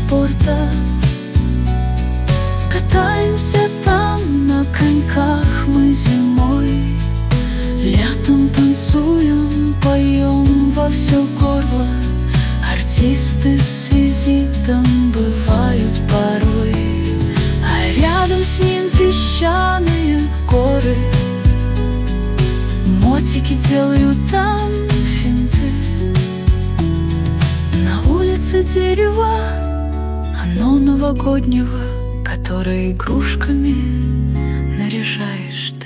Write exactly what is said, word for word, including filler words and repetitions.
спорта. Катаемся там на коньках мы зимой, летом танцуем, поем во все горло. Артисты с визитом бывают порой, а рядом с ним песчаные горы. Мотики делают там финты. На улице дерево, оно новогоднего, которое игрушками наряжаешь